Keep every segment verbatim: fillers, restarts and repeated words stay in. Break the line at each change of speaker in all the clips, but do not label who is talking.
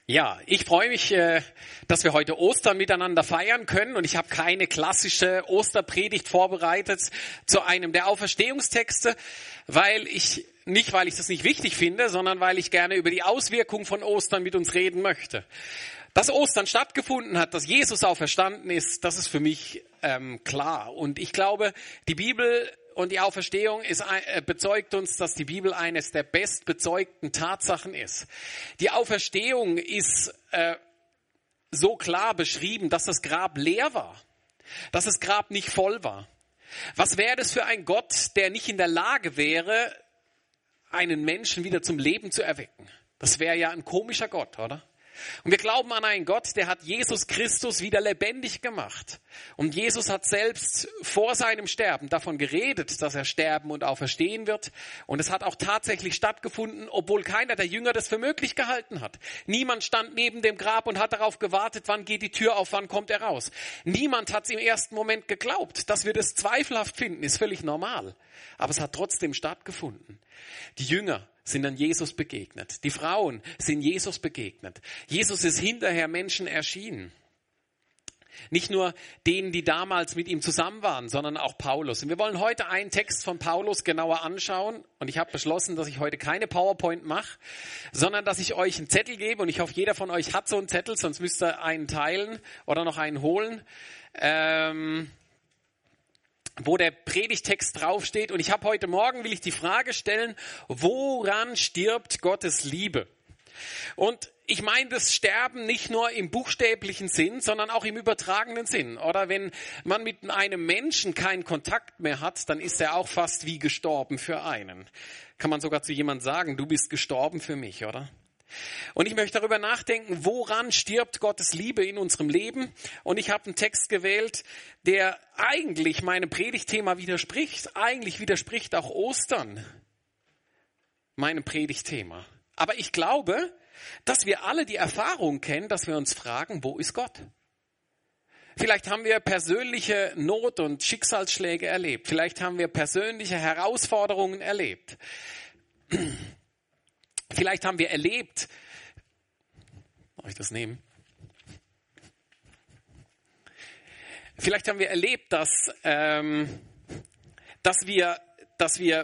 Ja, ich freue mich, dass wir heute Ostern miteinander feiern können und ich habe keine klassische Osterpredigt vorbereitet zu einem der Auferstehungstexte, weil ich nicht, weil ich das nicht wichtig finde, sondern weil ich gerne über die Auswirkungen von Ostern mit uns reden möchte. Dass Ostern stattgefunden hat, dass Jesus auferstanden ist, das ist für mich ähm, klar. Und ich glaube, die Bibel und die Auferstehung ist, äh, bezeugt uns, dass die Bibel eines der bestbezeugten Tatsachen ist. Die Auferstehung ist äh, so klar beschrieben, dass das Grab leer war, dass das Grab nicht voll war. Was wäre das für ein Gott, der nicht in der Lage wäre, einen Menschen wieder zum Leben zu erwecken? Das wäre ja ein komischer Gott, oder? Und wir glauben an einen Gott, der hat Jesus Christus wieder lebendig gemacht. Und Jesus hat selbst vor seinem Sterben davon geredet, dass er sterben und auferstehen wird. Und es hat auch tatsächlich stattgefunden, obwohl keiner der Jünger das für möglich gehalten hat. Niemand stand neben dem Grab und hat darauf gewartet, wann geht die Tür auf, wann kommt er raus. Niemand hat es im ersten Moment geglaubt. Dass wir das zweifelhaft finden, ist völlig normal. Aber es hat trotzdem stattgefunden. Die Jünger sind dann Jesus begegnet. Die Frauen sind Jesus begegnet. Jesus ist hinterher Menschen erschienen. Nicht nur denen, die damals mit ihm zusammen waren, sondern auch Paulus. Und wir wollen heute einen Text von Paulus genauer anschauen. Und ich habe beschlossen, dass ich heute keine PowerPoint mache, sondern dass ich euch einen Zettel gebe. Und ich hoffe, jeder von euch hat so einen Zettel, sonst müsst ihr einen teilen oder noch einen holen. Ähm... wo der Predigtext draufsteht. Und ich habe heute Morgen, will ich die Frage stellen, woran stirbt Gottes Liebe? Und ich meine das Sterben nicht nur im buchstäblichen Sinn, sondern auch im übertragenen Sinn. Oder wenn man mit einem Menschen keinen Kontakt mehr hat, dann ist er auch fast wie gestorben für einen. Kann man sogar zu jemandem sagen, du bist gestorben für mich, oder? Und ich möchte darüber nachdenken, woran stirbt Gottes Liebe in unserem Leben? Und ich habe einen Text gewählt, der eigentlich meinem Predigtthema widerspricht. Eigentlich widerspricht auch Ostern meinem Predigtthema. Aber ich glaube, dass wir alle die Erfahrung kennen, dass wir uns fragen, wo ist Gott? Vielleicht haben wir persönliche Not- und Schicksalsschläge erlebt. Vielleicht haben wir persönliche Herausforderungen erlebt. Vielleicht haben wir erlebt, darf ich das nehmen? Vielleicht haben wir erlebt, dass, ähm, dass wir, dass wir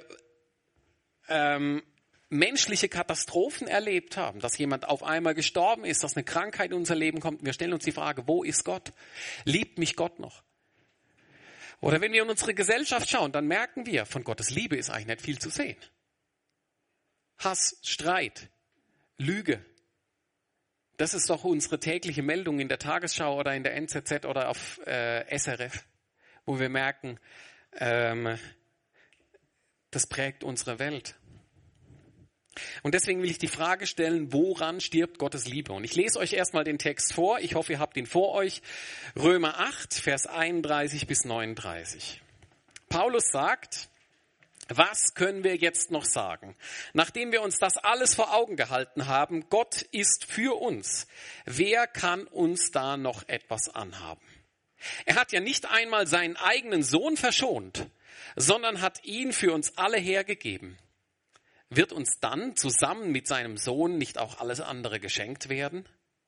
ähm, menschliche Katastrophen erlebt haben, dass jemand auf einmal gestorben ist, dass eine Krankheit in unser Leben kommt. Und wir stellen uns die Frage, wo ist Gott? Liebt mich Gott noch? Oder wenn wir in unsere Gesellschaft schauen, dann merken wir, von Gottes Liebe ist eigentlich nicht viel zu sehen. Hass, Streit, Lüge. Das ist doch unsere tägliche Meldung in der Tagesschau oder in der N Z Z oder auf äh, S R F, wo wir merken, ähm, das prägt unsere Welt. Und deswegen will ich die Frage stellen, woran stirbt Gottes Liebe? Und ich lese euch erstmal den Text vor. Ich hoffe, ihr habt ihn vor euch. Römer acht, Vers einunddreißig bis neununddreißig. Paulus sagt: Was können wir jetzt noch sagen? Nachdem wir uns das alles vor Augen gehalten haben, Gott ist für uns. Wer kann uns da noch etwas anhaben? Er hat ja nicht einmal seinen eigenen Sohn verschont, sondern hat ihn für uns alle hergegeben. Wird uns dann zusammen mit seinem Sohn nicht auch alles andere geschenkt werden?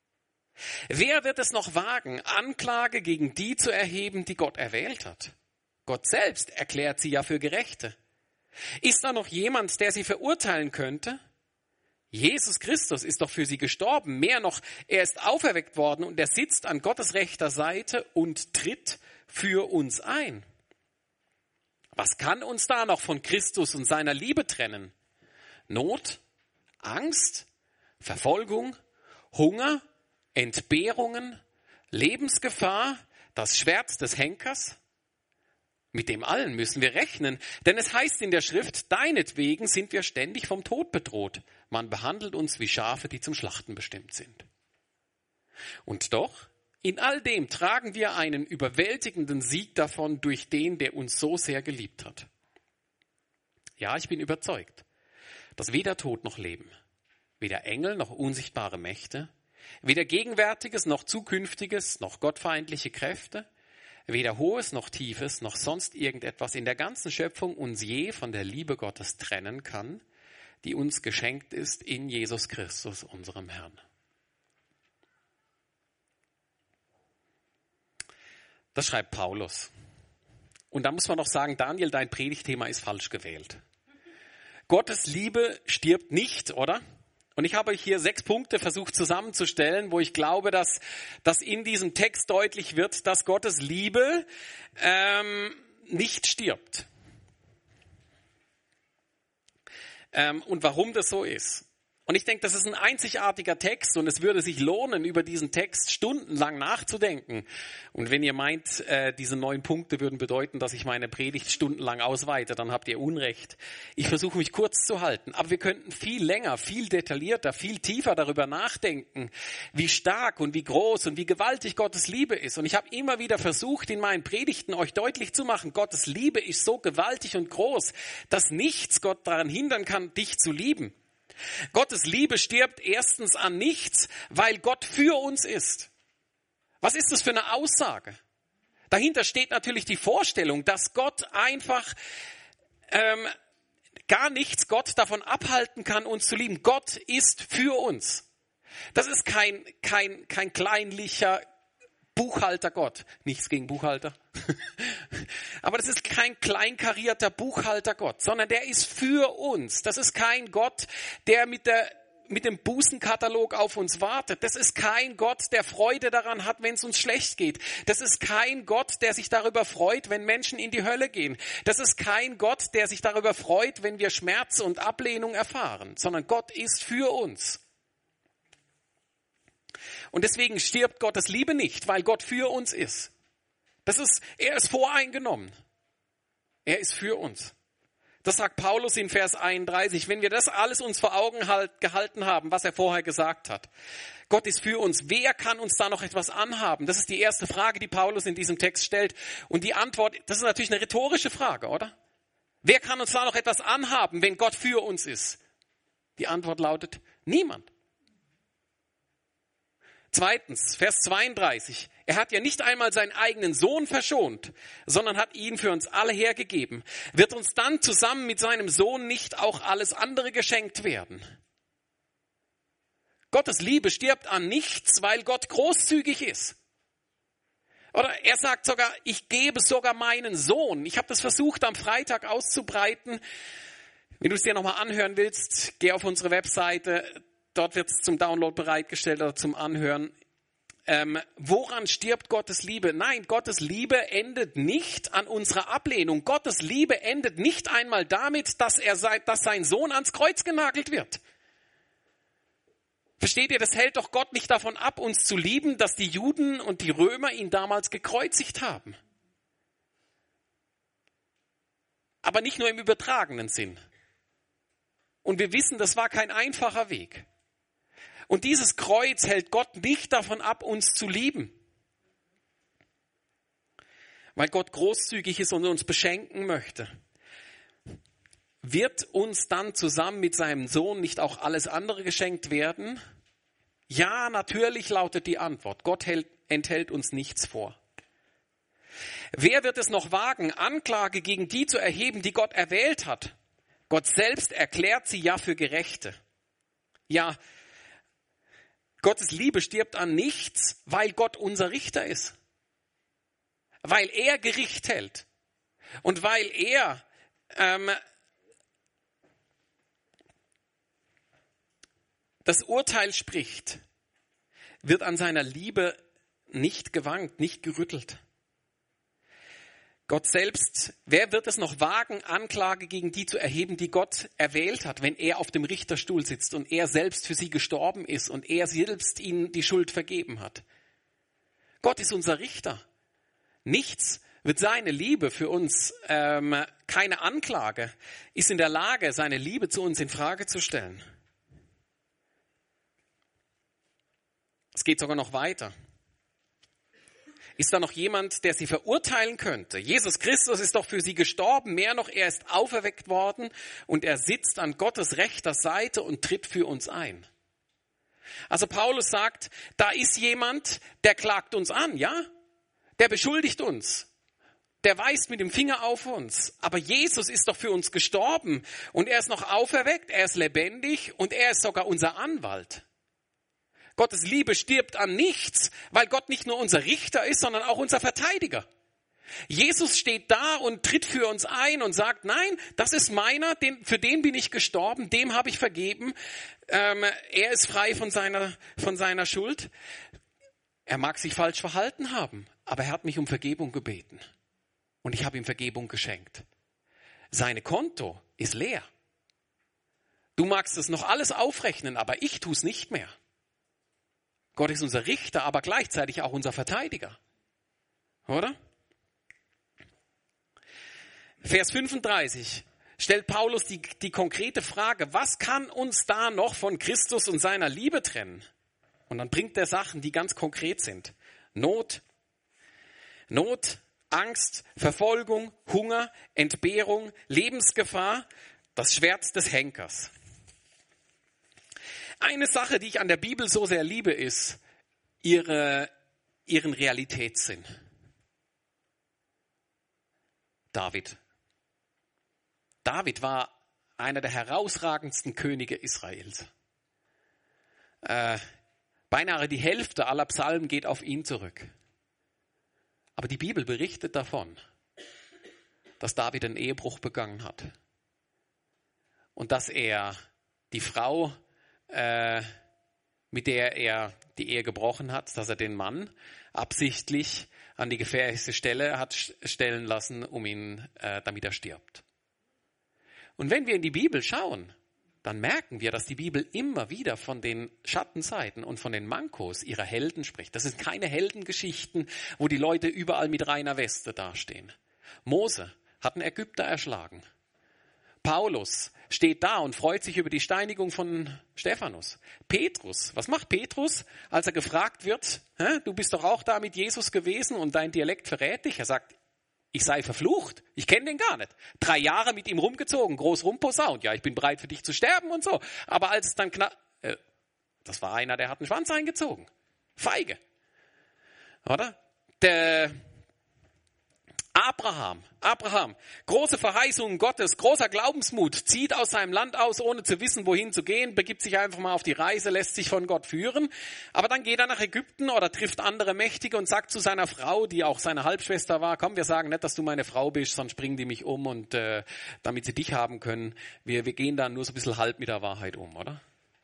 Wer wird es noch wagen, Anklage gegen die zu erheben, die Gott erwählt hat? Gott selbst erklärt sie ja für Gerechte. Ist da noch jemand, der sie verurteilen könnte? Jesus Christus ist doch für sie gestorben. Mehr noch, er ist auferweckt worden und er sitzt an Gottes rechter Seite und tritt für uns ein. Was kann uns da noch von Christus und seiner Liebe trennen? Not, Angst, Verfolgung, Hunger, Entbehrungen, Lebensgefahr, das Schwert des Henkers? Mit dem allen müssen wir rechnen, denn es heißt in der Schrift, deinetwegen sind wir ständig vom Tod bedroht. Man behandelt uns wie Schafe, die zum Schlachten bestimmt sind. Und doch, in all dem tragen wir einen überwältigenden Sieg davon durch den, der uns so sehr geliebt hat. Ja, ich bin überzeugt, dass weder Tod noch Leben, weder Engel noch unsichtbare Mächte, weder Gegenwärtiges noch Zukünftiges noch gottfeindliche Kräfte, weder Hohes noch Tiefes noch sonst irgendetwas in der ganzen Schöpfung uns je von der Liebe Gottes trennen kann, die uns geschenkt ist in Jesus Christus, unserem Herrn. Das schreibt Paulus. Und da muss man noch sagen, Daniel, dein Predigtthema ist falsch gewählt. Gottes Liebe stirbt nicht, oder? Und ich habe euch hier sechs Punkte versucht zusammenzustellen, wo ich glaube, dass, dass in diesem Text deutlich wird, dass Gottes Liebe ähm, nicht stirbt. Ähm, und warum das so ist. Und ich denke, das ist ein einzigartiger Text und es würde sich lohnen, über diesen Text stundenlang nachzudenken. Und wenn ihr meint, äh, diese neun Punkte würden bedeuten, dass ich meine Predigt stundenlang ausweite, dann habt ihr Unrecht. Ich versuche mich kurz zu halten, aber wir könnten viel länger, viel detaillierter, viel tiefer darüber nachdenken, wie stark und wie groß und wie gewaltig Gottes Liebe ist. Und ich habe immer wieder versucht, in meinen Predigten euch deutlich zu machen, Gottes Liebe ist so gewaltig und groß, dass nichts Gott daran hindern kann, dich zu lieben. Gottes Liebe stirbt erstens an nichts, weil Gott für uns ist. Was ist das für eine Aussage? Dahinter steht natürlich die Vorstellung, dass Gott einfach ähm, gar nichts Gott davon abhalten kann, uns zu lieben. Gott ist für uns. Das ist kein, kein, kein kleinlicher Buchhalter Gott. Nichts gegen Buchhalter. Aber das ist kein kleinkarierter Buchhalter Gott, sondern der ist für uns. Das ist kein Gott, der mit der mit dem Bußenkatalog auf uns wartet. Das ist kein Gott, der Freude daran hat, wenn es uns schlecht geht. Das ist kein Gott, der sich darüber freut, wenn Menschen in die Hölle gehen. Das ist kein Gott, der sich darüber freut, wenn wir Schmerz und Ablehnung erfahren, sondern Gott ist für uns. Und deswegen stirbt Gottes Liebe nicht, weil Gott für uns ist. Das ist, er ist voreingenommen. Er ist für uns. Das sagt Paulus in Vers einunddreißig. Wenn wir das alles uns vor Augen halt, gehalten haben, was er vorher gesagt hat. Gott ist für uns. Wer kann uns da noch etwas anhaben? Das ist die erste Frage, die Paulus in diesem Text stellt. Und die Antwort, das ist natürlich eine rhetorische Frage, oder? Wer kann uns da noch etwas anhaben, wenn Gott für uns ist? Die Antwort lautet, niemand. Zweitens, Vers zweiunddreißig. Er hat ja nicht einmal seinen eigenen Sohn verschont, sondern hat ihn für uns alle hergegeben. Wird uns dann zusammen mit seinem Sohn nicht auch alles andere geschenkt werden? Gottes Liebe stirbt an nichts, weil Gott großzügig ist. Oder er sagt sogar, ich gebe sogar meinen Sohn. Ich habe das versucht am Freitag auszubreiten. Wenn du es dir nochmal anhören willst, geh auf unsere Webseite. Dort wird es zum Download bereitgestellt oder zum Anhören. Ähm, woran stirbt Gottes Liebe? Nein, Gottes Liebe endet nicht an unserer Ablehnung. Gottes Liebe endet nicht einmal damit, dass, er sei, dass sein Sohn ans Kreuz genagelt wird. Versteht ihr, das hält doch Gott nicht davon ab, uns zu lieben, dass die Juden und die Römer ihn damals gekreuzigt haben. Aber nicht nur im übertragenen Sinn. Und wir wissen, das war kein einfacher Weg. Und dieses Kreuz hält Gott nicht davon ab, uns zu lieben. Weil Gott großzügig ist und uns beschenken möchte. Wird uns dann zusammen mit seinem Sohn nicht auch alles andere geschenkt werden? Ja, natürlich lautet die Antwort. Gott hält, enthält uns nichts vor. Wer wird es noch wagen, Anklage gegen die zu erheben, die Gott erwählt hat? Gott selbst erklärt sie ja für Gerechte. Ja, Gottes Liebe stirbt an nichts, weil Gott unser Richter ist. Weil er Gericht hält. Und weil er ähm, das Urteil spricht, wird an seiner Liebe nicht gewankt, nicht gerüttelt. Gott selbst, wer wird es noch wagen, Anklage gegen die zu erheben, die Gott erwählt hat, wenn er auf dem Richterstuhl sitzt und er selbst für sie gestorben ist und er selbst ihnen die Schuld vergeben hat? Gott ist unser Richter. Nichts wird seine Liebe für uns, ähm, keine Anklage, ist in der Lage, seine Liebe zu uns in Frage zu stellen. Es geht sogar noch weiter. Ist da noch jemand, der sie verurteilen könnte? Jesus Christus ist doch für sie gestorben. Mehr noch, er ist auferweckt worden und er sitzt an Gottes rechter Seite und tritt für uns ein. Also Paulus sagt, da ist jemand, der klagt uns an, ja? Der beschuldigt uns. Der weist mit dem Finger auf uns. Aber Jesus ist doch für uns gestorben und er ist noch auferweckt, er ist lebendig und er ist sogar unser Anwalt. Gottes Liebe stirbt an nichts, weil Gott nicht nur unser Richter ist, sondern auch unser Verteidiger. Jesus steht da und tritt für uns ein und sagt, nein, das ist meiner, den, für den bin ich gestorben, dem habe ich vergeben. Ähm, er ist frei von seiner, von seiner Schuld. Er mag sich falsch verhalten haben, aber er hat mich um Vergebung gebeten. Und ich habe ihm Vergebung geschenkt. Seine Konto ist leer. Du magst es noch alles aufrechnen, aber ich tue es nicht mehr. Gott ist unser Richter, aber gleichzeitig auch unser Verteidiger. Oder? Vers fünfunddreißig stellt Paulus die, die konkrete Frage, was kann uns da noch von Christus und seiner Liebe trennen? Und dann bringt er Sachen, die ganz konkret sind. Not, Not, Angst, Verfolgung, Hunger, Entbehrung, Lebensgefahr, das Schwert des Henkers. Eine Sache, die ich an der Bibel so sehr liebe, ist ihre, ihren Realitätssinn. David. David war einer der herausragendsten Könige Israels. Äh, beinahe die Hälfte aller Psalmen geht auf ihn zurück. Aber die Bibel berichtet davon, dass David einen Ehebruch begangen hat. Und dass er die Frau, äh, mit der er die Ehe gebrochen hat, dass er den Mann absichtlich an die gefährlichste Stelle hat stellen lassen, um ihn, äh, damit er stirbt. Und wenn wir in die Bibel schauen, dann merken wir, dass die Bibel immer wieder von den Schattenseiten und von den Mankos ihrer Helden spricht. Das sind keine Heldengeschichten, wo die Leute überall mit reiner Weste dastehen. Mose hat einen Ägypter erschlagen. Paulus steht da und freut sich über die Steinigung von Stephanus. Petrus, was macht Petrus, als er gefragt wird, hä, du bist doch auch da mit Jesus gewesen und dein Dialekt verrät dich? Er sagt, ich sei verflucht, ich kenne den gar nicht. Drei Jahre mit ihm rumgezogen, groß rumposaunt, ja, ich bin bereit für dich zu sterben und so. Aber als es dann knapp, äh, das war einer, der hat einen Schwanz eingezogen. Feige. Oder? Der Abraham, Abraham, große Verheißungen Gottes, großer Glaubensmut, zieht aus seinem Land aus, ohne zu wissen, wohin zu gehen, begibt sich einfach mal auf die Reise, lässt sich von Gott führen. Aber dann geht er nach Ägypten oder trifft andere Mächtige und sagt zu seiner Frau, die auch seine Halbschwester war, komm, wir sagen nicht, dass du meine Frau bist, sonst bringen die mich um und äh, damit sie dich haben können. Wir, wir gehen dann nur so ein bisschen halb mit der Wahrheit um, oder?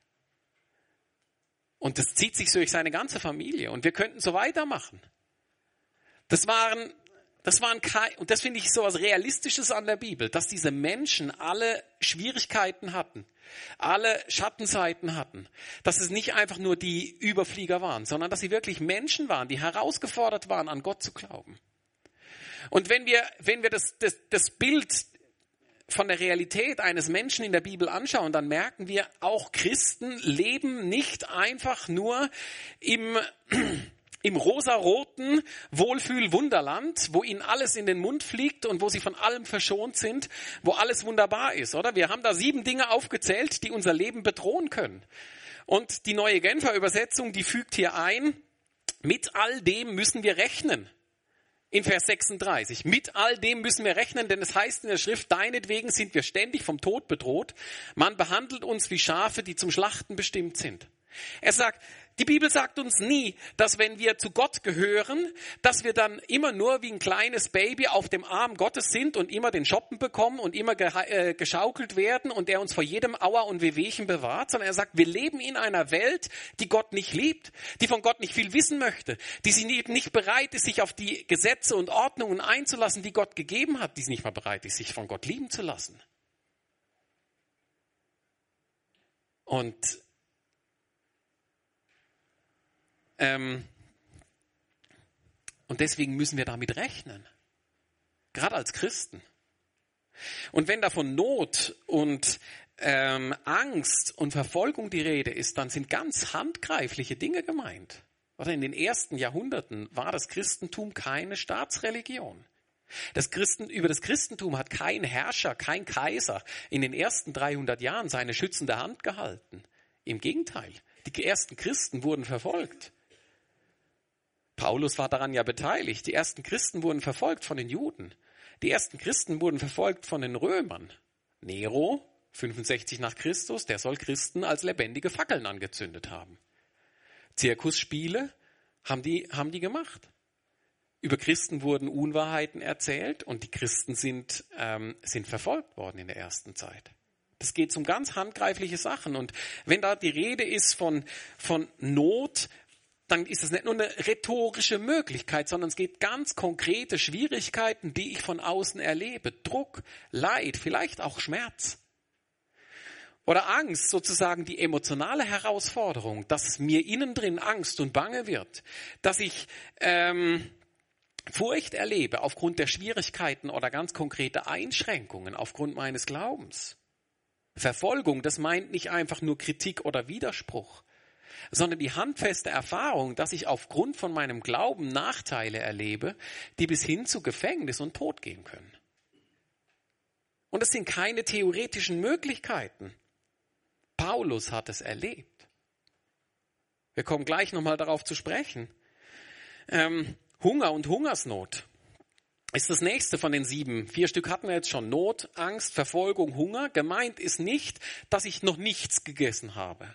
Und das zieht sich durch seine ganze Familie und wir könnten so weitermachen. Das waren... Das waren kein, und das finde ich so was Realistisches an der Bibel, dass diese Menschen alle Schwierigkeiten hatten, alle Schattenseiten hatten, dass es nicht einfach nur die Überflieger waren, sondern dass sie wirklich Menschen waren, die herausgefordert waren, an Gott zu glauben. Und wenn wir, wenn wir das, das, das Bild von der Realität eines Menschen in der Bibel anschauen, dann merken wir, auch Christen leben nicht einfach nur im Im rosaroten Wohlfühl-Wunderland, wo ihnen alles in den Mund fliegt und wo sie von allem verschont sind, wo alles wunderbar ist, oder? Wir haben da sieben Dinge aufgezählt, die unser Leben bedrohen können. Und die neue Genfer Übersetzung, die fügt hier ein, mit all dem müssen wir rechnen. In Vers sechsunddreißig. Mit all dem müssen wir rechnen, denn es heißt in der Schrift, deinetwegen sind wir ständig vom Tod bedroht. Man behandelt uns wie Schafe, die zum Schlachten bestimmt sind. Er sagt, die Bibel sagt uns nie, dass wenn wir zu Gott gehören, dass wir dann immer nur wie ein kleines Baby auf dem Arm Gottes sind und immer den Schoppen bekommen und immer geschaukelt werden und er uns vor jedem Aua und Wehwehchen bewahrt, sondern er sagt, wir leben in einer Welt, die Gott nicht liebt, die von Gott nicht viel wissen möchte, die sich nicht bereit ist, sich auf die Gesetze und Ordnungen einzulassen, die Gott gegeben hat, die nicht mal bereit ist, sich von Gott lieben zu lassen. Und Ähm, und deswegen müssen wir damit rechnen. Gerade als Christen. Und wenn da von Not und ähm, Angst und Verfolgung die Rede ist, dann sind ganz handgreifliche Dinge gemeint. Oder in den ersten Jahrhunderten war das Christentum keine Staatsreligion. Das Christen, über das Christentum hat kein Herrscher, kein Kaiser in den ersten dreihundert Jahren seine schützende Hand gehalten. Im Gegenteil, die ersten Christen wurden verfolgt. Paulus war daran ja beteiligt. Die ersten Christen wurden verfolgt von den Juden. Die ersten Christen wurden verfolgt von den Römern. Nero, fünfundsechzig nach Christus, der soll Christen als lebendige Fackeln angezündet haben. Zirkusspiele haben die, haben die gemacht. Über Christen wurden Unwahrheiten erzählt und die Christen sind, ähm, sind verfolgt worden in der ersten Zeit. Das geht um ganz handgreifliche Sachen. Und wenn da die Rede ist von, von Not, dann ist es nicht nur eine rhetorische Möglichkeit, sondern es geht ganz konkrete Schwierigkeiten, die ich von außen erlebe. Druck, Leid, vielleicht auch Schmerz. Oder Angst, sozusagen die emotionale Herausforderung, dass mir innen drin Angst und Bange wird, dass ich ähm, Furcht erlebe aufgrund der Schwierigkeiten oder ganz konkrete Einschränkungen aufgrund meines Glaubens. Verfolgung, das meint nicht einfach nur Kritik oder Widerspruch, sondern die handfeste Erfahrung, dass ich aufgrund von meinem Glauben Nachteile erlebe, die bis hin zu Gefängnis und Tod gehen können. Und das sind keine theoretischen Möglichkeiten. Paulus hat es erlebt. Wir kommen gleich nochmal darauf zu sprechen. Ähm, Hunger und Hungersnot ist das nächste von den sieben. Vier Stück hatten wir jetzt schon. Not, Angst, Verfolgung, Hunger. Gemeint ist nicht, dass ich noch nichts gegessen habe.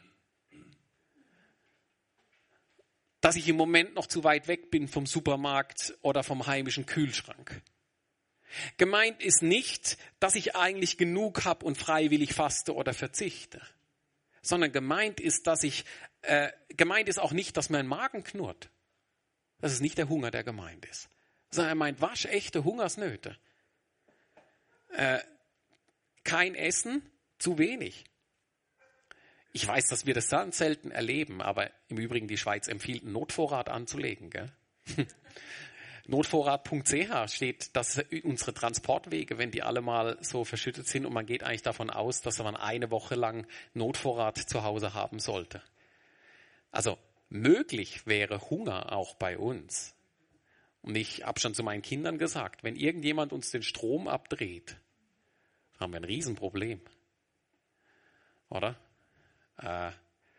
Dass ich im Moment noch zu weit weg bin vom Supermarkt oder vom heimischen Kühlschrank. Gemeint ist nicht, dass ich eigentlich genug habe und freiwillig faste oder verzichte. Sondern gemeint ist, dass ich, äh, gemeint ist auch nicht, dass mein Magen knurrt. Das ist nicht der Hunger, der gemeint ist. Sondern er meint waschechte Hungersnöte. Äh, kein Essen, zu wenig. Ich weiß, dass wir das ganz selten erleben, aber im Übrigen die Schweiz empfiehlt, einen Notvorrat anzulegen. Gell? Notvorrat punkt c h steht, dass unsere Transportwege, wenn die alle mal so verschüttet sind und man geht eigentlich davon aus, dass man eine Woche lang Notvorrat zu Hause haben sollte. Also möglich wäre Hunger auch bei uns. Und ich habe schon zu meinen Kindern gesagt, wenn irgendjemand uns den Strom abdreht, haben wir ein Riesenproblem. Oder? Äh,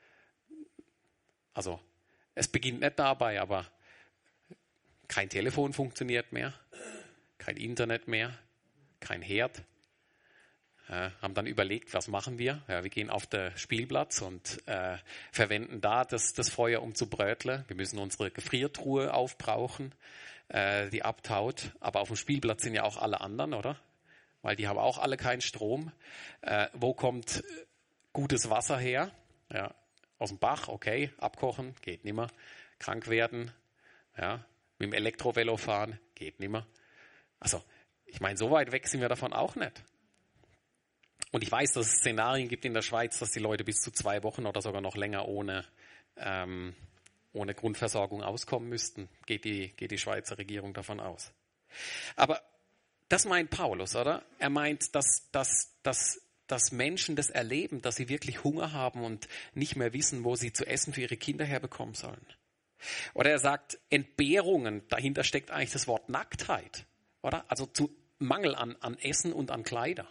also, es beginnt nicht dabei, aber kein Telefon funktioniert mehr, kein Internet mehr, kein Herd. Äh, haben dann überlegt, was machen wir? Ja, wir gehen auf den Spielplatz und äh, verwenden da das, das Feuer, um zu bröteln. Wir müssen unsere Gefriertruhe aufbrauchen, äh, die abtaut. Aber auf dem Spielplatz sind ja auch alle anderen, oder? Weil die haben auch alle keinen Strom. Äh, wo kommt gutes Wasser her? Ja, aus dem Bach, okay, abkochen, geht nimmer. Krank werden, ja, mit dem Elektrovelo fahren, geht nimmer. Also, ich meine, so weit weg sind wir davon auch nicht. Und ich weiß, dass es Szenarien gibt in der Schweiz, dass die Leute bis zu zwei Wochen oder sogar noch länger ohne, ähm, ohne Grundversorgung auskommen müssten. Geht die, geht die Schweizer Regierung davon aus. Aber das meint Paulus, oder? Er meint, dass, dass, dass, dass Menschen das erleben, dass sie wirklich Hunger haben und nicht mehr wissen, wo sie zu essen für ihre Kinder herbekommen sollen. Oder er sagt Entbehrungen, dahinter steckt eigentlich das Wort Nacktheit, oder? Also zu Mangel an, an Essen und an Kleider.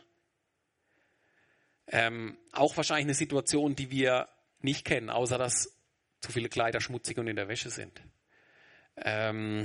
Ähm, auch wahrscheinlich eine Situation, die wir nicht kennen, außer dass zu viele Kleider schmutzig und in der Wäsche sind. Ähm,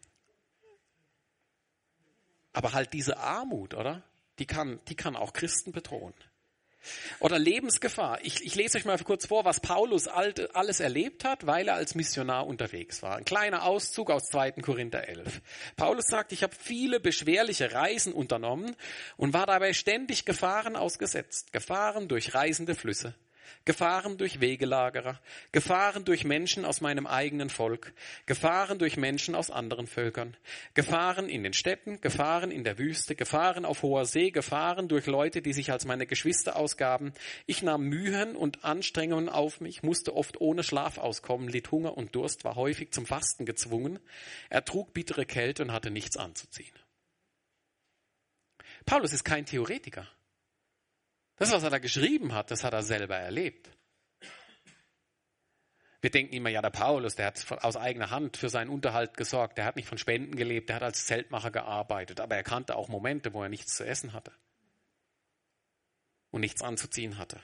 aber halt diese Armut, oder? Die kann, die kann auch Christen bedrohen. Oder Lebensgefahr. Ich, ich lese euch mal kurz vor, was Paulus alles erlebt hat, weil er als Missionar unterwegs war. Ein kleiner Auszug aus zweiten Korinther elf. Paulus sagt, ich habe viele beschwerliche Reisen unternommen und war dabei ständig Gefahren ausgesetzt. Gefahren durch reißende Flüsse, Gefahren durch Wegelagerer, Gefahren durch Menschen aus meinem eigenen Volk, Gefahren durch Menschen aus anderen Völkern, Gefahren in den Städten, Gefahren in der Wüste, Gefahren auf hoher See, Gefahren durch Leute, die sich als meine Geschwister ausgaben. Ich nahm Mühen und Anstrengungen auf mich, musste oft ohne Schlaf auskommen, litt Hunger und Durst, war häufig zum Fasten gezwungen, ertrug bittere Kälte und hatte nichts anzuziehen. Paulus ist kein Theoretiker. Das, was er da geschrieben hat, das hat er selber erlebt. Wir denken immer, ja, der Paulus, der hat aus eigener Hand für seinen Unterhalt gesorgt, der hat nicht von Spenden gelebt, der hat als Zeltmacher gearbeitet, aber er kannte auch Momente, wo er nichts zu essen hatte und nichts anzuziehen hatte.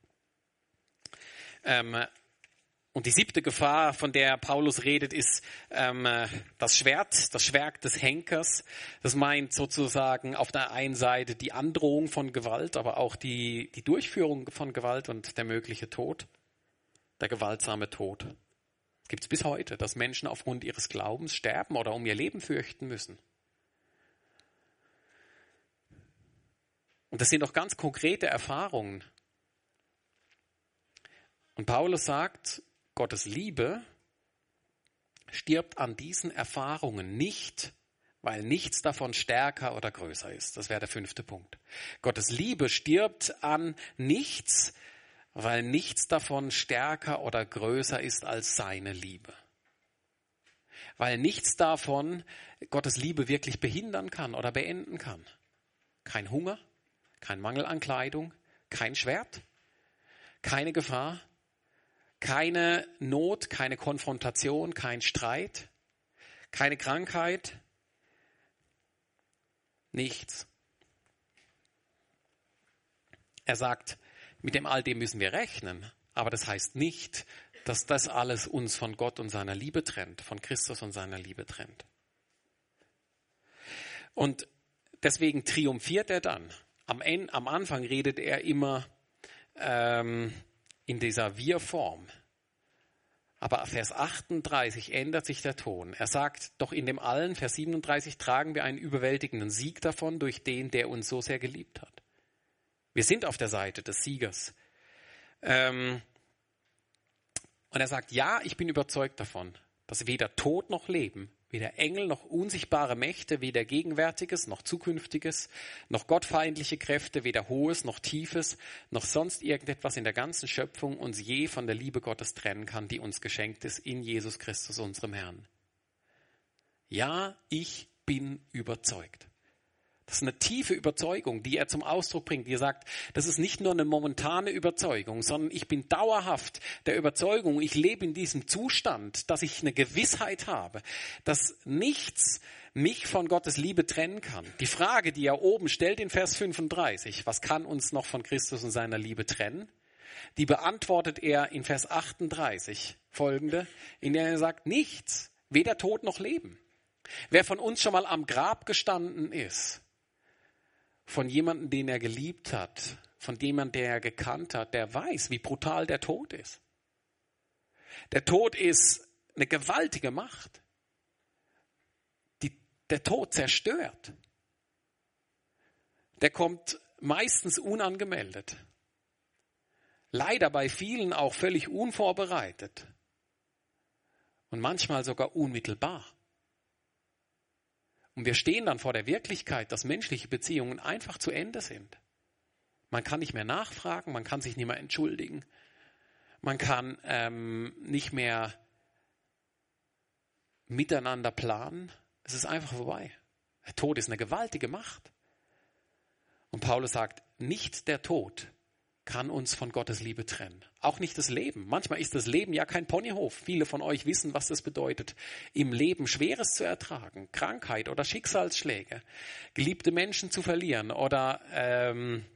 Ähm, und die siebte Gefahr, von der Paulus redet, ist ähm, das Schwert, das Schwert des Henkers. Das meint sozusagen auf der einen Seite die Androhung von Gewalt, aber auch die, die Durchführung von Gewalt und der mögliche Tod, der gewaltsame Tod. Gibt es bis heute, dass Menschen aufgrund ihres Glaubens sterben oder um ihr Leben fürchten müssen. Und das sind doch ganz konkrete Erfahrungen. Und Paulus sagt, Gottes Liebe stirbt an diesen Erfahrungen nicht, weil nichts davon stärker oder größer ist. Das wäre der fünfte Punkt. Gottes Liebe stirbt an nichts, weil nichts davon stärker oder größer ist als seine Liebe. Weil nichts davon Gottes Liebe wirklich behindern kann oder beenden kann. Kein Hunger, kein Mangel an Kleidung, kein Schwert, keine Gefahr, keine Not, keine Konfrontation, kein Streit, keine Krankheit, nichts. Er sagt, mit dem all dem müssen wir rechnen, aber das heißt nicht, dass das alles uns von Gott und seiner Liebe trennt, von Christus und seiner Liebe trennt. Und deswegen triumphiert er dann. Am, Ende, am Anfang redet er immer ähm, in dieser Wir-Form. Aber Vers achtunddreißig ändert sich der Ton. Er sagt, doch in dem Allen, Vers siebenunddreißig, tragen wir einen überwältigenden Sieg davon, durch den, der uns so sehr geliebt hat. Wir sind auf der Seite des Siegers. Ähm, und er sagt, ja, ich bin überzeugt davon, dass weder Tod noch Leben, weder Engel noch unsichtbare Mächte, weder Gegenwärtiges noch Zukünftiges, noch gottfeindliche Kräfte, weder Hohes noch Tiefes, noch sonst irgendetwas in der ganzen Schöpfung uns je von der Liebe Gottes trennen kann, die uns geschenkt ist in Jesus Christus, unserem Herrn. Ja, ich bin überzeugt. Das ist eine tiefe Überzeugung, die er zum Ausdruck bringt. Die er sagt, das ist nicht nur eine momentane Überzeugung, sondern ich bin dauerhaft der Überzeugung, ich lebe in diesem Zustand, dass ich eine Gewissheit habe, dass nichts mich von Gottes Liebe trennen kann. Die Frage, die er oben stellt in Vers fünfunddreißig, was kann uns noch von Christus und seiner Liebe trennen? Die beantwortet er in Vers achtunddreißig, folgende, in der er sagt, nichts, weder Tod noch Leben. Wer von uns schon mal am Grab gestanden ist, von jemandem, den er geliebt hat, von jemandem, der er gekannt hat, der weiß, wie brutal der Tod ist. Der Tod ist eine gewaltige Macht. Die, der Tod zerstört. Der kommt meistens unangemeldet. Leider bei vielen auch völlig unvorbereitet. Und manchmal sogar unmittelbar. Und wir stehen dann vor der Wirklichkeit, dass menschliche Beziehungen einfach zu Ende sind. Man kann nicht mehr nachfragen, man kann sich nicht mehr entschuldigen, man kann ähm, nicht mehr miteinander planen. Es ist einfach vorbei. Der Tod ist eine gewaltige Macht. Und Paulus sagt, nicht der Tod kann uns von Gottes Liebe trennen. Auch nicht das Leben. Manchmal ist das Leben ja kein Ponyhof. Viele von euch wissen, was das bedeutet, im Leben Schweres zu ertragen. Krankheit oder Schicksalsschläge. Geliebte Menschen zu verlieren oder ähm,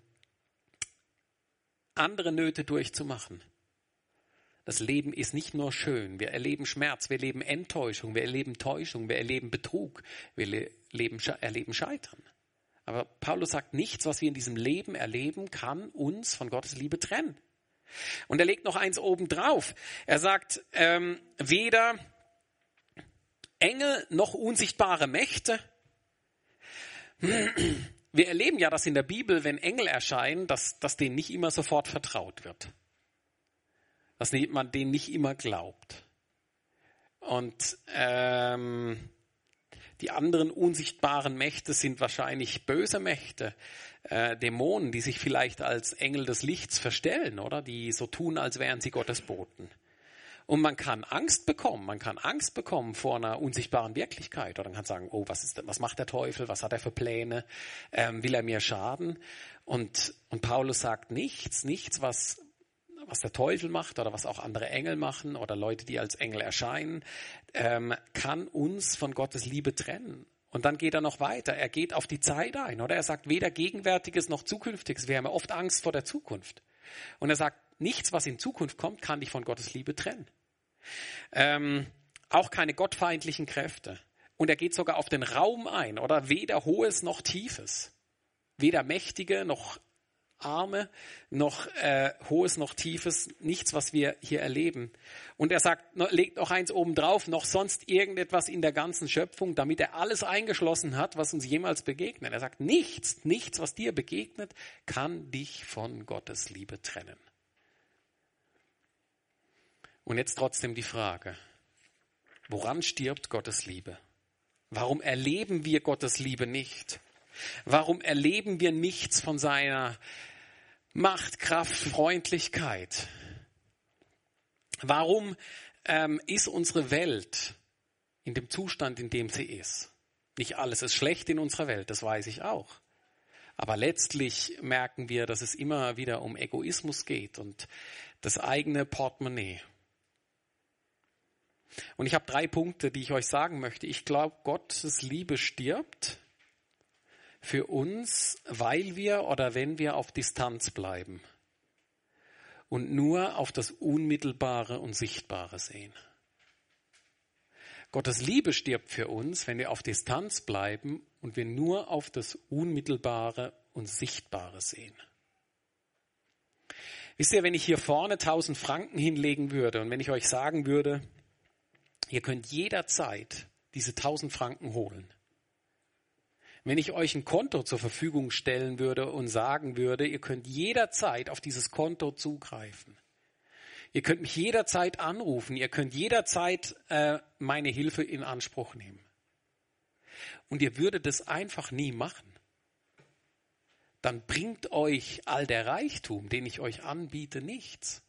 andere Nöte durchzumachen. Das Leben ist nicht nur schön. Wir erleben Schmerz, wir erleben Enttäuschung, wir erleben Täuschung, wir erleben Betrug, wir erleben, erleben Scheitern. Aber Paulus sagt, nichts, was wir in diesem Leben erleben, kann uns von Gottes Liebe trennen. Und er legt noch eins oben drauf. Er sagt, ähm, weder Engel noch unsichtbare Mächte. Wir erleben ja, dass in der Bibel, wenn Engel erscheinen, dass, dass denen nicht immer sofort vertraut wird. Dass man denen nicht immer glaubt. Und ähm, die anderen unsichtbaren Mächte sind wahrscheinlich böse Mächte, äh, Dämonen, die sich vielleicht als Engel des Lichts verstellen, oder? Die so tun, als wären sie Gottes Boten. Und man kann Angst bekommen, man kann Angst bekommen vor einer unsichtbaren Wirklichkeit. Oder man kann sagen, oh, was ist, was macht der Teufel, was hat er für Pläne, ähm, will er mir schaden? Und, und Paulus sagt nichts, nichts, was... was der Teufel macht oder was auch andere Engel machen oder Leute, die als Engel erscheinen, ähm, kann uns von Gottes Liebe trennen. Und dann geht er noch weiter. Er geht auf die Zeit ein, oder? Er sagt, weder Gegenwärtiges noch Zukünftiges. Wir haben ja oft Angst vor der Zukunft. Und er sagt, nichts, was in Zukunft kommt, kann dich von Gottes Liebe trennen. Ähm, auch keine gottfeindlichen Kräfte. Und er geht sogar auf den Raum ein, oder? Weder Hohes noch Tiefes. Weder Mächtige noch Arme, noch äh, Hohes, noch Tiefes, nichts, was wir hier erleben. Und er sagt, legt noch eins oben drauf, noch sonst irgendetwas in der ganzen Schöpfung, damit er alles eingeschlossen hat, was uns jemals begegnet. Er sagt, nichts, nichts, was dir begegnet, kann dich von Gottes Liebe trennen. Und jetzt trotzdem die Frage, woran stirbt Gottes Liebe? Warum erleben wir Gottes Liebe nicht? Warum erleben wir nichts von seiner Macht, Kraft, Freundlichkeit? Warum ähm, ist unsere Welt in dem Zustand, in dem sie ist? Nicht alles ist schlecht in unserer Welt, das weiß ich auch. Aber letztlich merken wir, dass es immer wieder um Egoismus geht und das eigene Portemonnaie. Und ich habe drei Punkte, die ich euch sagen möchte. Ich glaube, Gottes Liebe stirbt für uns, weil wir oder wenn wir auf Distanz bleiben und nur auf das Unmittelbare und Sichtbare sehen. Gottes Liebe stirbt für uns, wenn wir auf Distanz bleiben und wir nur auf das Unmittelbare und Sichtbare sehen. Wisst ihr, wenn ich hier vorne tausend Franken hinlegen würde und wenn ich euch sagen würde, ihr könnt jederzeit diese tausend Franken holen. Wenn ich euch ein Konto zur Verfügung stellen würde und sagen würde, ihr könnt jederzeit auf dieses Konto zugreifen. Ihr könnt mich jederzeit anrufen, ihr könnt jederzeit äh, meine Hilfe in Anspruch nehmen. Und ihr würdet das einfach nie machen. Dann bringt euch all der Reichtum, den ich euch anbiete, nichts.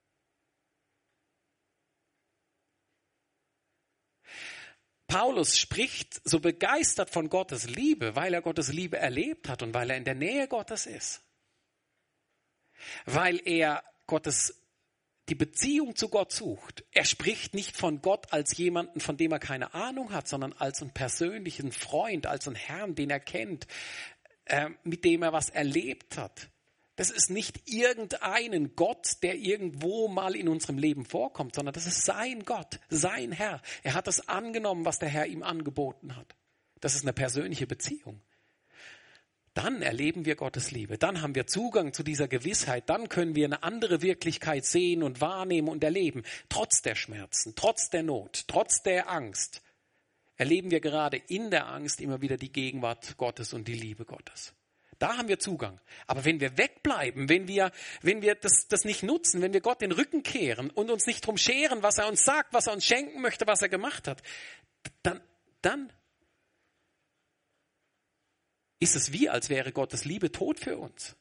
Paulus spricht so begeistert von Gottes Liebe, weil er Gottes Liebe erlebt hat und weil er in der Nähe Gottes ist. Weil er Gottes, die Beziehung zu Gott sucht. Er spricht nicht von Gott als jemanden, von dem er keine Ahnung hat, sondern als einen persönlichen Freund, als einen Herrn, den er kennt, äh, mit dem er was erlebt hat. Das ist nicht irgendeinen Gott, der irgendwo mal in unserem Leben vorkommt, sondern das ist sein Gott, sein Herr. Er hat das angenommen, was der Herr ihm angeboten hat. Das ist eine persönliche Beziehung. Dann erleben wir Gottes Liebe. Dann haben wir Zugang zu dieser Gewissheit. Dann können wir eine andere Wirklichkeit sehen und wahrnehmen und erleben. Trotz der Schmerzen, trotz der Not, trotz der Angst erleben wir gerade in der Angst immer wieder die Gegenwart Gottes und die Liebe Gottes. Da haben wir Zugang. Aber wenn wir wegbleiben, wenn wir, wenn wir das, das nicht nutzen, wenn wir Gott den Rücken kehren und uns nicht drum scheren, was er uns sagt, was er uns schenken möchte, was er gemacht hat, dann, dann ist es wie, als wäre Gottes Liebe tot für uns.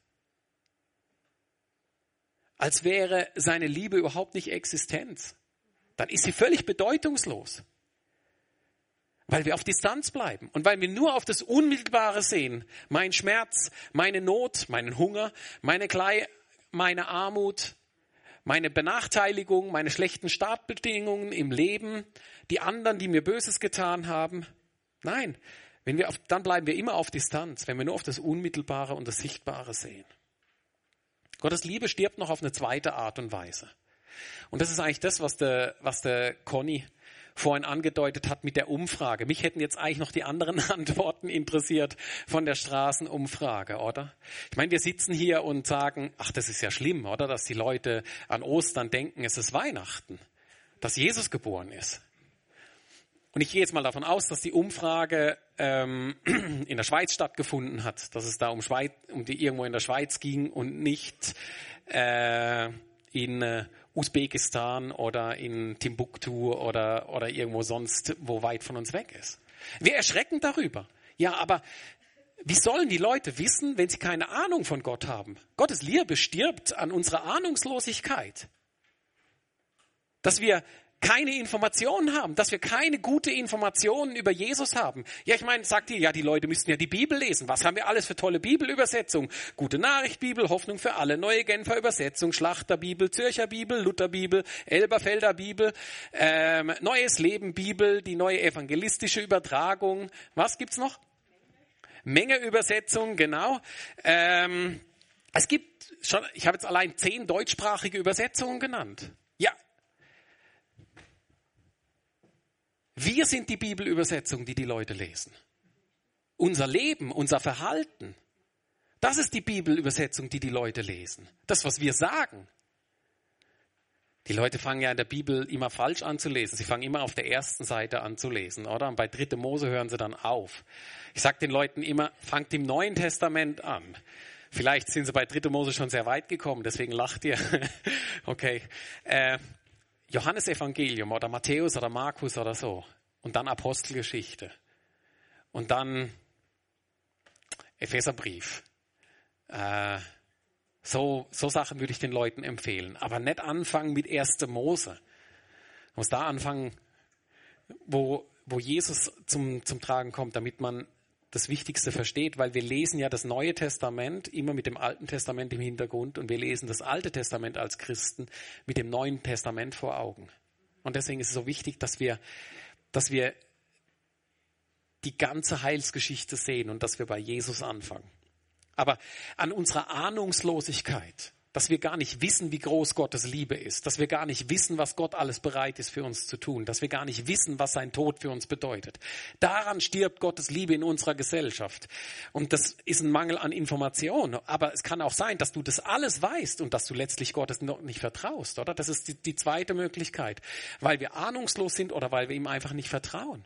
Als wäre seine Liebe überhaupt nicht existent. Dann ist sie völlig bedeutungslos. Weil wir auf Distanz bleiben und weil wir nur auf das Unmittelbare sehen. Mein Schmerz, meine Not, meinen Hunger, meine, Klei- meine Armut, meine Benachteiligung, meine schlechten Startbedingungen im Leben, die anderen, die mir Böses getan haben. Nein, wenn wir auf, dann bleiben wir immer auf Distanz, wenn wir nur auf das Unmittelbare und das Sichtbare sehen. Gottes Liebe stirbt noch auf eine zweite Art und Weise. Und das ist eigentlich das, was der, was der Conny vorhin angedeutet hat mit der Umfrage. Mich hätten jetzt eigentlich noch die anderen Antworten interessiert von der Straßenumfrage, oder? Ich meine, wir sitzen hier und sagen, ach, das ist ja schlimm, oder? Dass die Leute an Ostern denken, es ist Weihnachten, dass Jesus geboren ist. Und ich gehe jetzt mal davon aus, dass die Umfrage ähm, in der Schweiz stattgefunden hat, dass es da um, Schweiz, um die irgendwo in der Schweiz ging und nicht äh, in äh, Usbekistan oder in Timbuktu oder, oder irgendwo sonst, wo weit von uns weg ist. Wir erschrecken darüber. Ja, aber wie sollen die Leute wissen, wenn sie keine Ahnung von Gott haben? Gottes Liebe stirbt an unserer Ahnungslosigkeit. Dass wir keine Informationen haben, dass wir keine gute Informationen über Jesus haben. Ja, ich meine, sagt ihr, ja, die Leute müssten ja die Bibel lesen. Was haben wir alles für tolle Bibelübersetzungen? Gute Nachricht Bibel, Hoffnung für alle, Neue Genfer Übersetzung, Schlachter Bibel, Zürcher Bibel, Luther Bibel, Elberfelder Bibel, ähm, Neues Leben Bibel, die neue evangelistische Übertragung. Was gibt's noch? Menge Übersetzung, genau. Ähm, es gibt schon, ich habe jetzt allein zehn deutschsprachige Übersetzungen genannt. Ja. Wir sind die Bibelübersetzung, die die Leute lesen. Unser Leben, unser Verhalten Das ist die Bibelübersetzung, die die Leute lesen. Das, was wir sagen. Die Leute fangen ja in der Bibel immer falsch an zu lesen. Sie fangen immer auf der ersten Seite an zu lesen, oder? Und bei dritte Mose hören sie dann auf. Ich sage den Leuten immer, fangt im Neuen Testament an. Vielleicht sind sie bei dritte Mose schon sehr weit gekommen, deswegen lacht ihr. Okay. Äh, Johannesevangelium oder Matthäus oder Markus oder so. Und dann Apostelgeschichte. Und dann Epheserbrief. Äh, So, so Sachen würde ich den Leuten empfehlen. Aber nicht anfangen mit erste Mose. Man muss da anfangen, wo, wo Jesus zum, zum Tragen kommt, damit man das Wichtigste versteht. Weil wir lesen ja das Neue Testament immer mit dem Alten Testament im Hintergrund und wir lesen das Alte Testament als Christen mit dem Neuen Testament vor Augen. Und deswegen ist es so wichtig, dass wir, dass wir die ganze Heilsgeschichte sehen und dass wir bei Jesus anfangen. Aber an unserer Ahnungslosigkeit, dass wir gar nicht wissen, wie groß Gottes Liebe ist, dass wir gar nicht wissen, was Gott alles bereit ist für uns zu tun, dass wir gar nicht wissen, was sein Tod für uns bedeutet. Daran stirbt Gottes Liebe in unserer Gesellschaft. Und das ist ein Mangel an Information. Aber es kann auch sein, dass du das alles weißt und dass du letztlich Gottes noch nicht vertraust, oder? Das ist die, die zweite Möglichkeit. Weil wir ahnungslos sind oder weil wir ihm einfach nicht vertrauen.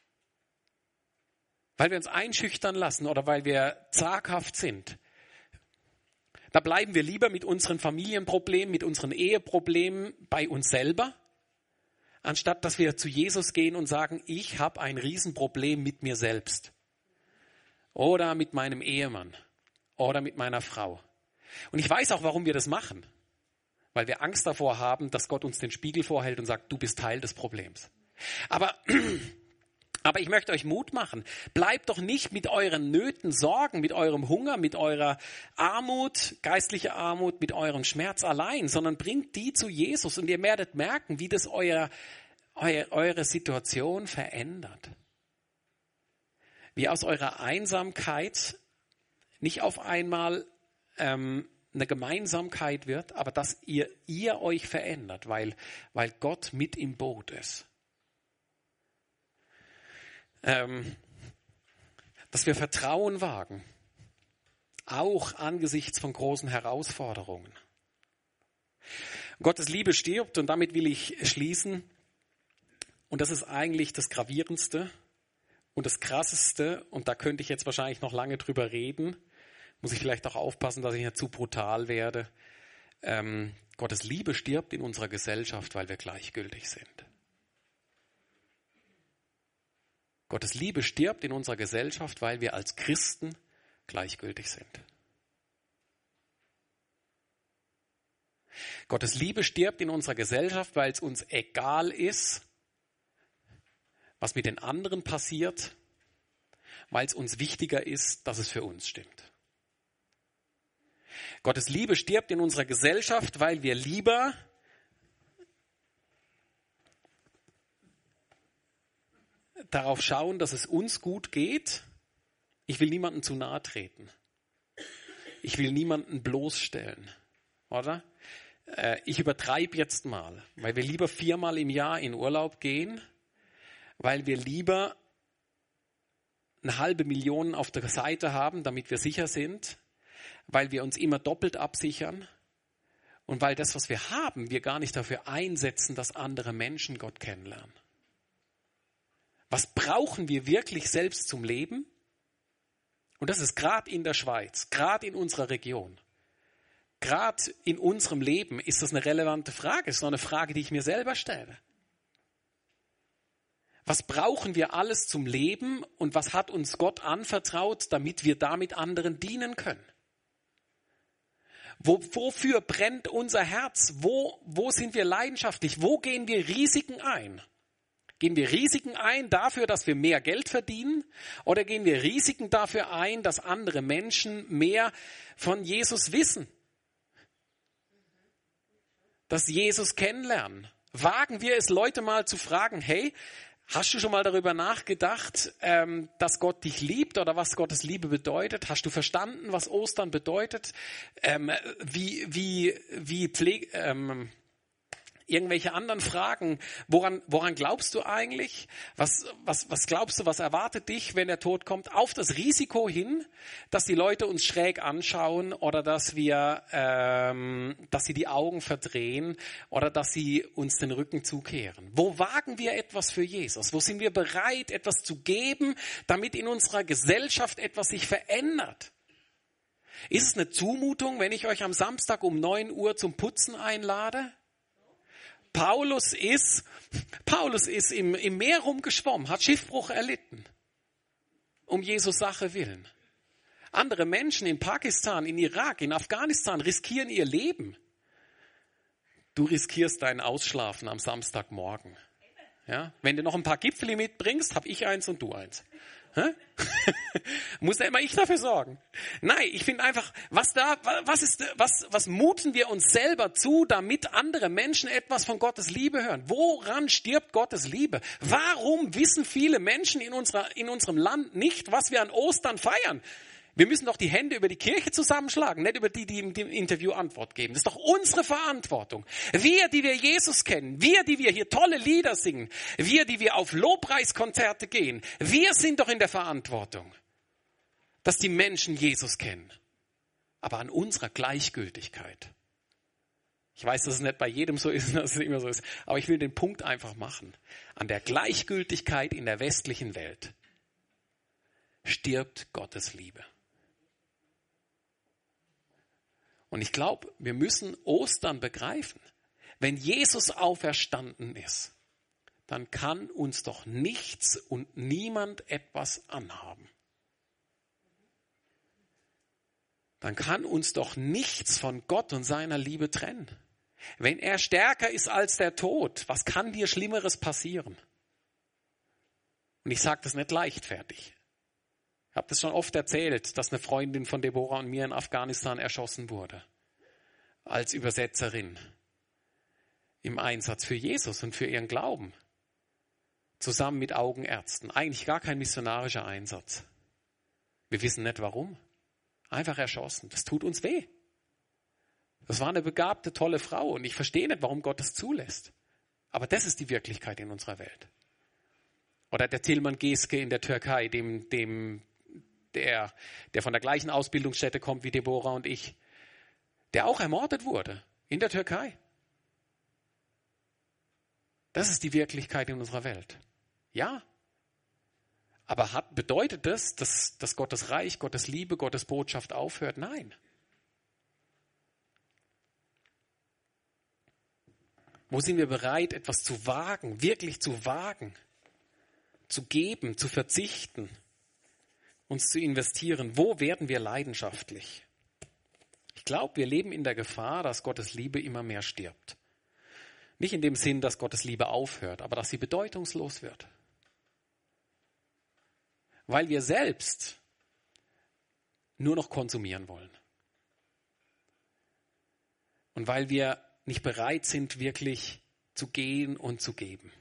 Weil wir uns einschüchtern lassen oder weil wir zaghaft sind. Da bleiben wir lieber mit unseren Familienproblemen, mit unseren Eheproblemen bei uns selber, anstatt dass wir zu Jesus gehen und sagen, ich habe ein Riesenproblem mit mir selbst. Oder mit meinem Ehemann. Oder mit meiner Frau. Und ich weiß auch, warum wir das machen. Weil wir Angst davor haben, dass Gott uns den Spiegel vorhält und sagt, du bist Teil des Problems. Aber... Aber ich möchte euch Mut machen. Bleibt doch nicht mit euren Nöten, Sorgen, mit eurem Hunger, mit eurer Armut, geistliche Armut, mit eurem Schmerz allein, sondern bringt die zu Jesus und ihr werdet merken, wie das euer, euer, eure Situation verändert. Wie aus eurer Einsamkeit nicht auf einmal ähm, eine Gemeinsamkeit wird, aber dass ihr, ihr euch verändert, weil, weil Gott mit im Boot ist. Ähm, dass wir Vertrauen wagen, auch angesichts von großen Herausforderungen. Gottes Liebe stirbt und damit will ich schließen. Und das ist eigentlich das Gravierendste und das Krasseste. Und da könnte ich jetzt wahrscheinlich noch lange drüber reden. Muss ich vielleicht auch aufpassen, dass ich nicht zu brutal werde. Ähm, Gottes Liebe stirbt in unserer Gesellschaft, weil wir gleichgültig sind. Gottes Liebe stirbt in unserer Gesellschaft, weil wir als Christen gleichgültig sind. Gottes Liebe stirbt in unserer Gesellschaft, weil es uns egal ist, was mit den anderen passiert, weil es uns wichtiger ist, dass es für uns stimmt. Gottes Liebe stirbt in unserer Gesellschaft, weil wir lieber darauf schauen, dass es uns gut geht. Ich will niemandem zu nahe treten. Ich will niemanden bloßstellen, oder? Äh, ich übertreibe jetzt mal, weil wir lieber viermal im Jahr in Urlaub gehen, weil wir lieber eine halbe Million auf der Seite haben, damit wir sicher sind, weil wir uns immer doppelt absichern und weil das, was wir haben, wir gar nicht dafür einsetzen, dass andere Menschen Gott kennenlernen. Was brauchen wir wirklich selbst zum Leben? Und das ist gerade in der Schweiz, gerade in unserer Region, gerade in unserem Leben ist das eine relevante Frage. Das ist noch eine Frage, die ich mir selber stelle. Was brauchen wir alles zum Leben und was hat uns Gott anvertraut, damit wir damit anderen dienen können? Wo, wofür brennt unser Herz? Wo, wo sind wir leidenschaftlich? Wo gehen wir Risiken ein? Gehen wir Risiken ein dafür, dass wir mehr Geld verdienen? Oder gehen wir Risiken dafür ein, dass andere Menschen mehr von Jesus wissen? Dass Jesus kennenlernen? Wagen wir es, Leute mal zu fragen, hey, hast du schon mal darüber nachgedacht, ähm, dass Gott dich liebt oder was Gottes Liebe bedeutet? Hast du verstanden, was Ostern bedeutet? Ähm, wie, wie, wie pfleg, ähm, irgendwelche anderen Fragen. Woran, woran glaubst du eigentlich? Was, was, was glaubst du, was erwartet dich, wenn der Tod kommt? Auf das Risiko hin, dass die Leute uns schräg anschauen oder dass wir, ähm, dass sie die Augen verdrehen oder dass sie uns den Rücken zukehren. Wo wagen wir etwas für Jesus? Wo sind wir bereit, etwas zu geben, damit in unserer Gesellschaft etwas sich verändert? Ist es eine Zumutung, wenn ich euch am Samstag um neun Uhr zum Putzen einlade? Paulus ist, Paulus ist im, im Meer rumgeschwommen, hat Schiffbruch erlitten, um Jesus Sache willen. Andere Menschen in Pakistan, in Irak, in Afghanistan riskieren ihr Leben. Du riskierst dein Ausschlafen am Samstagmorgen. Ja? Wenn du noch ein paar Gipfeli mitbringst, habe ich eins und du eins. Muss ja immer ich dafür sorgen. Nein, ich finde einfach, was da, was ist, was, was muten wir uns selber zu, damit andere Menschen etwas von Gottes Liebe hören? Woran stirbt Gottes Liebe? Warum wissen viele Menschen in unserer, in unserem Land nicht, was wir an Ostern feiern? Wir müssen doch die Hände über die Kirche zusammenschlagen, nicht über die, die im Interview Antwort geben. Das ist doch unsere Verantwortung. Wir, die wir Jesus kennen, wir, die wir hier tolle Lieder singen, wir, die wir auf Lobpreiskonzerte gehen, wir sind doch in der Verantwortung, dass die Menschen Jesus kennen. Aber an unserer Gleichgültigkeit. Ich weiß, dass es nicht bei jedem so ist, dass es immer so ist, aber ich will den Punkt einfach machen. An der Gleichgültigkeit in der westlichen Welt stirbt Gottes Liebe. Und ich glaube, wir müssen Ostern begreifen. Wenn Jesus auferstanden ist, dann kann uns doch nichts und niemand etwas anhaben. Dann kann uns doch nichts von Gott und seiner Liebe trennen. Wenn er stärker ist als der Tod, was kann dir Schlimmeres passieren? Und ich sage das nicht leichtfertig. Ich habe das schon oft erzählt, dass eine Freundin von Deborah und mir in Afghanistan erschossen wurde. Als Übersetzerin. Im Einsatz für Jesus und für ihren Glauben. Zusammen mit Augenärzten. Eigentlich gar kein missionarischer Einsatz. Wir wissen nicht warum. Einfach erschossen. Das tut uns weh. Das war eine begabte, tolle Frau. Und ich verstehe nicht, warum Gott das zulässt. Aber das ist die Wirklichkeit in unserer Welt. Oder der Tilman Geske in der Türkei, dem, dem Der, der von der gleichen Ausbildungsstätte kommt wie Deborah und ich, der auch ermordet wurde in der Türkei. Das ist die Wirklichkeit in unserer Welt. Ja. Aber hat, bedeutet das, dass, dass Gottes Reich, Gottes Liebe, Gottes Botschaft aufhört? Nein. Wo sind wir bereit, etwas zu wagen, wirklich zu wagen, zu geben, zu verzichten? Uns zu investieren. Wo werden wir leidenschaftlich? Ich glaube, wir leben in der Gefahr, dass Gottes Liebe immer mehr stirbt. Nicht in dem Sinn, dass Gottes Liebe aufhört, aber dass sie bedeutungslos wird. Weil wir selbst nur noch konsumieren wollen. Und weil wir nicht bereit sind, wirklich zu gehen und zu geben.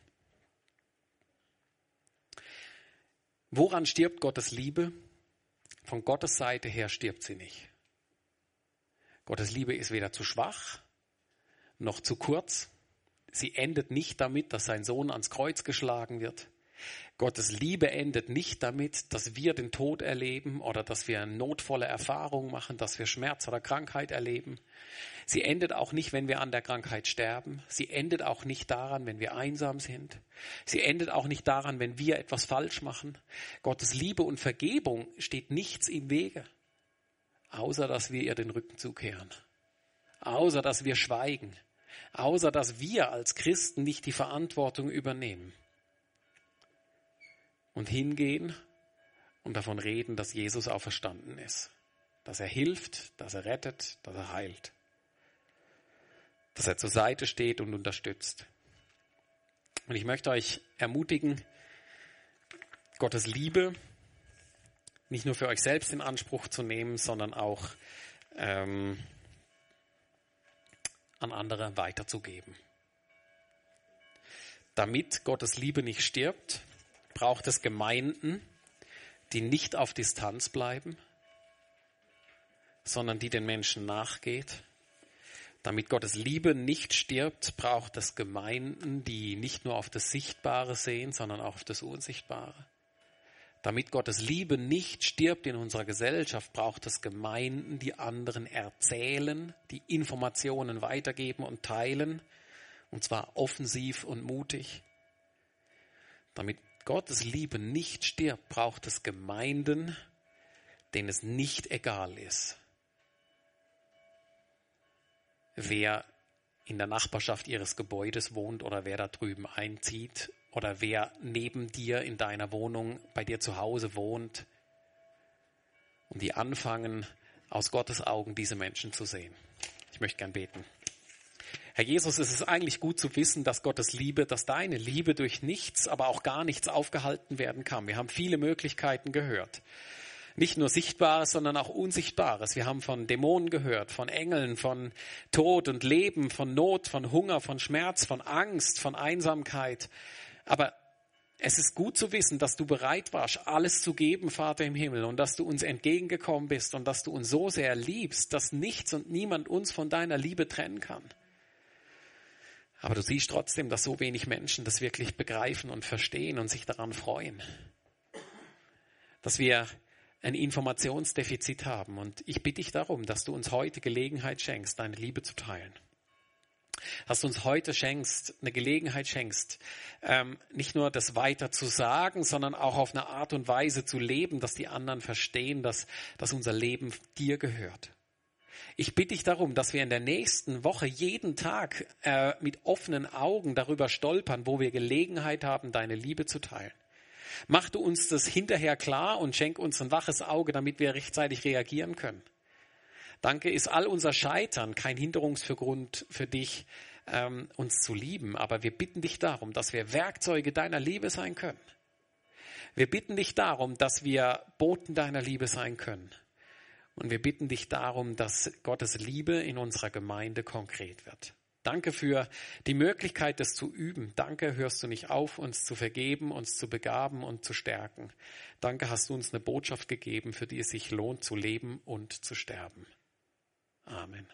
Woran stirbt Gottes Liebe? Von Gottes Seite her stirbt sie nicht. Gottes Liebe ist weder zu schwach noch zu kurz. Sie endet nicht damit, dass sein Sohn ans Kreuz geschlagen wird. Gottes Liebe endet nicht damit, dass wir den Tod erleben oder dass wir notvolle Erfahrungen machen, dass wir Schmerz oder Krankheit erleben. Sie endet auch nicht, wenn wir an der Krankheit sterben. Sie endet auch nicht daran, wenn wir einsam sind. Sie endet auch nicht daran, wenn wir etwas falsch machen. Gottes Liebe und Vergebung steht nichts im Wege, außer dass wir ihr den Rücken zukehren, außer dass wir schweigen, außer dass wir als Christen nicht die Verantwortung übernehmen. Und hingehen und davon reden, dass Jesus auferstanden ist. Dass er hilft, dass er rettet, dass er heilt. Dass er zur Seite steht und unterstützt. Und ich möchte euch ermutigen, Gottes Liebe nicht nur für euch selbst in Anspruch zu nehmen, sondern auch ähm, an andere weiterzugeben. Damit Gottes Liebe nicht stirbt, braucht es Gemeinden, die nicht auf Distanz bleiben, sondern die den Menschen nachgeht, Damit Gottes Liebe nicht stirbt, braucht es Gemeinden, die nicht nur auf das Sichtbare sehen, sondern auch auf das Unsichtbare. Damit Gottes Liebe nicht stirbt in unserer Gesellschaft, braucht es Gemeinden, die anderen erzählen, die Informationen weitergeben und teilen, und zwar offensiv und mutig. Damit Gottes Liebe nicht stirbt, braucht es Gemeinden, denen es nicht egal ist, wer in der Nachbarschaft ihres Gebäudes wohnt oder wer da drüben einzieht oder wer neben dir in deiner Wohnung bei dir zu Hause wohnt, und die anfangen, aus Gottes Augen diese Menschen zu sehen. Ich möchte gern beten. Herr Jesus, es ist eigentlich gut zu wissen, dass Gottes Liebe, dass deine Liebe durch nichts, aber auch gar nichts aufgehalten werden kann. Wir haben viele Möglichkeiten gehört. Nicht nur Sichtbares, sondern auch Unsichtbares. Wir haben von Dämonen gehört, von Engeln, von Tod und Leben, von Not, von Hunger, von Schmerz, von Angst, von Einsamkeit. Aber es ist gut zu wissen, dass du bereit warst, alles zu geben, Vater im Himmel, und dass du uns entgegengekommen bist und dass du uns so sehr liebst, dass nichts und niemand uns von deiner Liebe trennen kann. Aber du siehst trotzdem, dass so wenig Menschen das wirklich begreifen und verstehen und sich daran freuen. Dass wir ein Informationsdefizit haben. Und ich bitte dich darum, dass du uns heute Gelegenheit schenkst, deine Liebe zu teilen. Dass du uns heute schenkst, eine Gelegenheit schenkst, ähm, nicht nur das weiter zu sagen, sondern auch auf eine Art und Weise zu leben, dass die anderen verstehen, dass, dass unser Leben dir gehört. Ich bitte dich darum, dass wir in der nächsten Woche jeden Tag äh, mit offenen Augen darüber stolpern, wo wir Gelegenheit haben, deine Liebe zu teilen. Mach du uns das hinterher klar und schenk uns ein waches Auge, damit wir rechtzeitig reagieren können. Danke, ist all unser Scheitern kein Hinderungsgrund für dich, ähm, uns zu lieben. Aber wir bitten dich darum, dass wir Werkzeuge deiner Liebe sein können. Wir bitten dich darum, dass wir Boten deiner Liebe sein können. Und wir bitten dich darum, dass Gottes Liebe in unserer Gemeinde konkret wird. Danke für die Möglichkeit, das zu üben. Danke, hörst du nicht auf, uns zu vergeben, uns zu begaben und zu stärken. Danke, hast du uns eine Botschaft gegeben, für die es sich lohnt, zu leben und zu sterben. Amen.